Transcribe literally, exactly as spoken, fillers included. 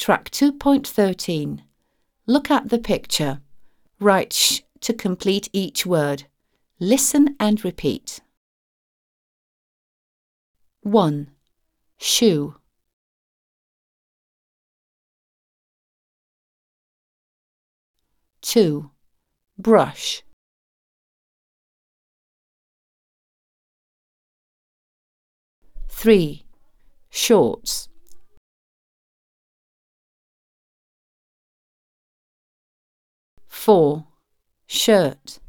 Track two point thirteen. Look at the picture. Write sh to complete each word. Listen and repeat. one. Shoe. two. Brush. three. Shorts. four. Shirt.